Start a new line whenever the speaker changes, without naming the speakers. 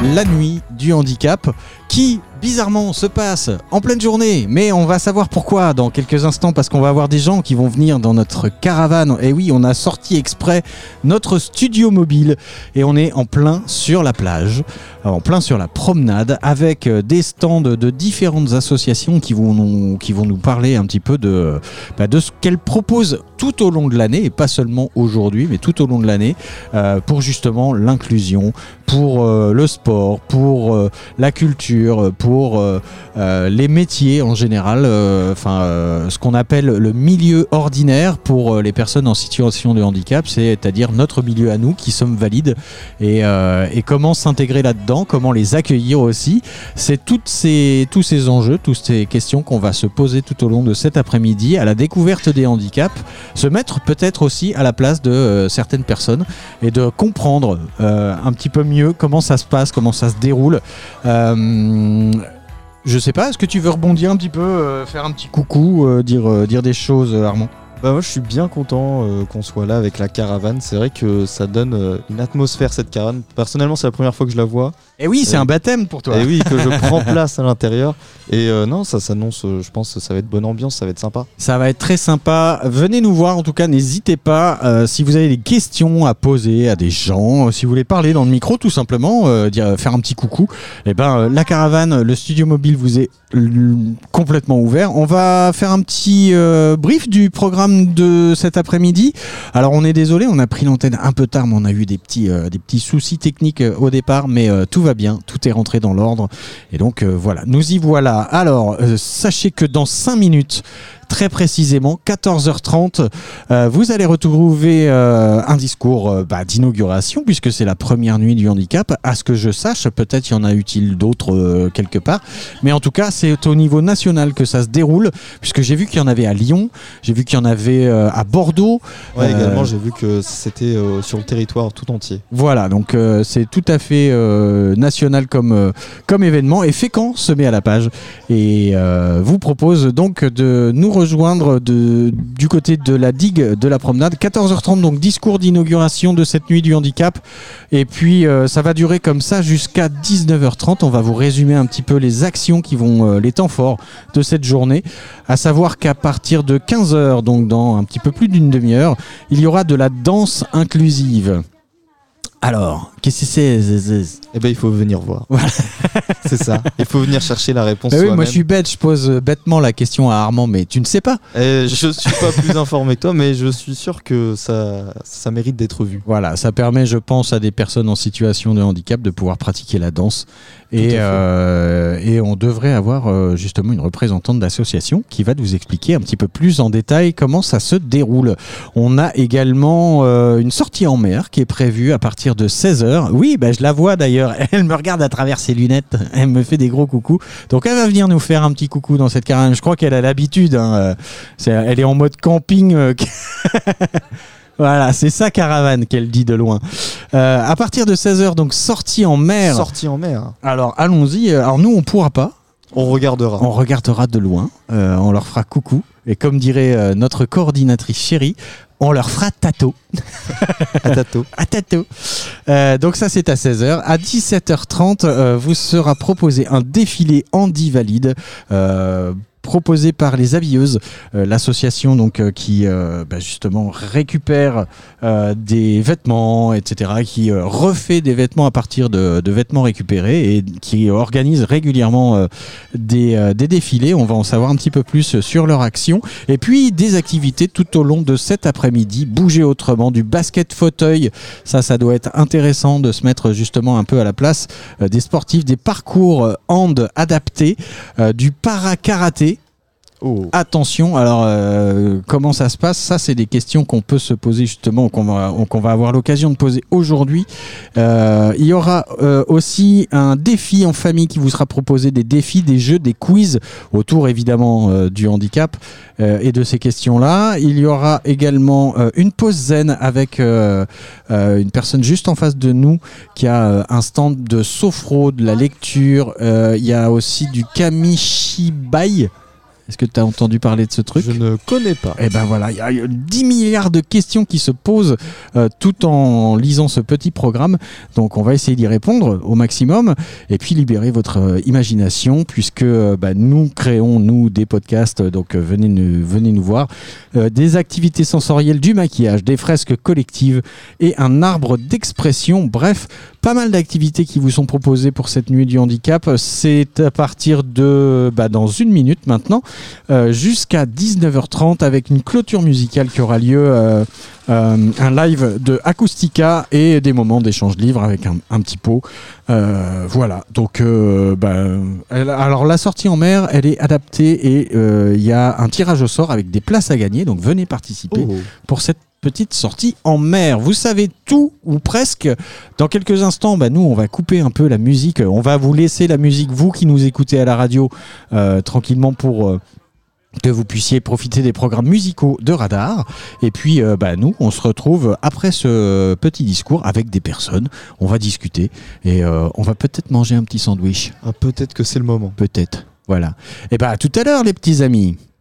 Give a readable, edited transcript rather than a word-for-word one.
la nuit du handicap qui bizarrement se passe en pleine journée, mais on va savoir pourquoi dans quelques instants, parce qu'on va avoir des gens qui vont venir dans notre caravane. Et oui, on a sorti exprès notre studio mobile et on est en plein sur la plage, en plein sur la promenade, avec des stands de différentes associations qui vont nous parler un petit peu de ce qu'elles proposent tout au long de l'année, et pas seulement aujourd'hui, mais tout au long de l'année, pour justement l'inclusion, pour le sport, pour la culture, pour les métiers en général, ce qu'on appelle le milieu ordinaire pour les personnes en situation de handicap, c'est-à-dire notre milieu à nous qui sommes valides, et comment s'intégrer là-dedans, comment les accueillir aussi. C'est tous ces enjeux, toutes ces questions qu'on va se poser tout au long de cet après-midi à la découverte des handicaps, se mettre peut-être aussi à la place de certaines personnes et de comprendre un petit peu mieux comment ça se passe, comment ça se déroule. Je sais pas, est-ce que tu veux rebondir un petit peu, faire un petit coucou, dire des choses, Armand ?
Bah moi je suis bien content qu'on soit là avec la caravane. C'est vrai que ça donne une atmosphère, cette caravane. Personnellement c'est la première fois que je la vois.
Et oui, c'est un baptême pour toi.
Et oui, que je prends place à l'intérieur. Et non, ça s'annonce, je pense que ça va être bonne ambiance, ça va être sympa.
Ça va être très sympa. Venez nous voir, en tout cas, n'hésitez pas. Si vous avez des questions à poser à des gens, si vous voulez parler dans le micro, tout simplement, faire un petit coucou, la caravane, le studio mobile vous est complètement ouvert. On va faire un petit brief du programme de cet après-midi. Alors, on est désolé, on a pris l'antenne un peu tard, mais on a eu des petits soucis techniques au départ, mais tout va bien, tout est rentré dans l'ordre. Et donc, voilà, nous y voilà. Alors, sachez que dans 5 minutes, très précisément, 14h30, vous allez retrouver un discours d'inauguration, puisque c'est la première nuit du handicap. À ce que je sache, peut-être y en a eu-il d'autres quelque part. Mais en tout cas, c'est au niveau national que ça se déroule, puisque j'ai vu qu'il y en avait à Lyon, j'ai vu qu'il y en avait à Bordeaux.
Ouais, également, j'ai vu que c'était sur le territoire tout entier.
Voilà, donc c'est tout à fait national comme événement. Et Fécamp se met à la page et vous propose donc de nous rejoindre du côté de la digue de la promenade. 14h30, donc discours d'inauguration de cette nuit du handicap. Et puis ça va durer comme ça jusqu'à 19h30. On va vous résumer un petit peu les actions qui vont, les temps forts de cette journée. À savoir qu'à partir de 15h, donc dans un petit peu plus d'une demi-heure, il y aura de la danse inclusive. Alors, qu'est-ce que c'est ?
Eh ben, il faut venir voir.
Voilà.
C'est ça. Il faut venir chercher la réponse.
Oui, moi je suis bête, je pose bêtement la question à Armand, mais tu ne sais pas.
Je suis pas plus informé que toi, mais je suis sûr que ça mérite d'être vu.
Voilà, ça permet, je pense, à des personnes en situation de handicap de pouvoir pratiquer la danse. Et on devrait avoir justement une représentante d'association qui va nous expliquer un petit peu plus en détail comment ça se déroule. On a également une sortie en mer qui est prévue à partir de 16h. Oui, je la vois d'ailleurs, elle me regarde à travers ses lunettes, elle me fait des gros coucous. Donc elle va venir nous faire un petit coucou dans cette caravane. Je crois qu'elle a l'habitude, elle est en mode camping. Voilà, c'est sa caravane qu'elle dit de loin. À partir de 16h, donc sortie en mer.
Sortie en mer.
Alors allons-y. Alors nous, on pourra pas.
On regardera.
On regardera de loin. On leur fera coucou. Et comme dirait notre coordinatrice chérie, on leur fera tato.
À tato.
À tato. Donc ça, c'est à 16h. À 17h30, vous sera proposé un défilé handi valide. Proposé par les Habilleuses, l'association donc qui justement récupère des vêtements, etc., qui refait des vêtements à partir de vêtements récupérés et qui organise régulièrement des défilés. On va en savoir un petit peu plus sur leur action. Et puis des activités tout au long de cet après-midi. Bouger autrement, du basket fauteuil, ça doit être intéressant de se mettre justement un peu à la place des sportifs, des parcours hand adaptés, du para-karaté. Oh. Attention, alors comment ça se passe ? Ça, c'est des questions qu'on peut se poser justement, qu'on va avoir l'occasion de poser aujourd'hui. Il y aura aussi un défi en famille qui vous sera proposé, des défis, des jeux, des quiz autour évidemment du handicap et de ces questions-là. Il y aura également une pause zen avec une personne juste en face de nous qui a un stand de sophro, de la lecture. Il y a aussi du kamishibai. Est-ce que tu as entendu parler de ce truc ?
Je ne connais pas.
Et ben voilà, il y a 10 milliards de questions qui se posent tout en lisant ce petit programme. Donc on va essayer d'y répondre au maximum et puis libérer votre imagination puisque nous créons des podcasts. Donc venez nous voir. Des activités sensorielles, du maquillage, des fresques collectives et un arbre d'expression. Bref, pas mal d'activités qui vous sont proposées pour cette nuit du handicap. C'est à partir de dans une minute maintenant jusqu'à 19h30 avec une clôture musicale qui aura lieu, un live de Acoustica et des moments d'échange livre avec un petit pot. Voilà, donc alors la sortie en mer, elle est adaptée et il y a un tirage au sort avec des places à gagner, donc venez participer pour cette petite sortie en mer. Vous savez tout ou presque. Dans quelques instants, nous on va couper un peu la musique, on va vous laisser la musique, vous qui nous écoutez à la radio, tranquillement pour que vous puissiez profiter des programmes musicaux de Radar. Et puis nous on se retrouve après ce petit discours avec des personnes, on va discuter et on va peut-être manger un petit sandwich.
Peut-être que c'est le moment.
Peut-être, voilà. Et à tout à l'heure les petits amis.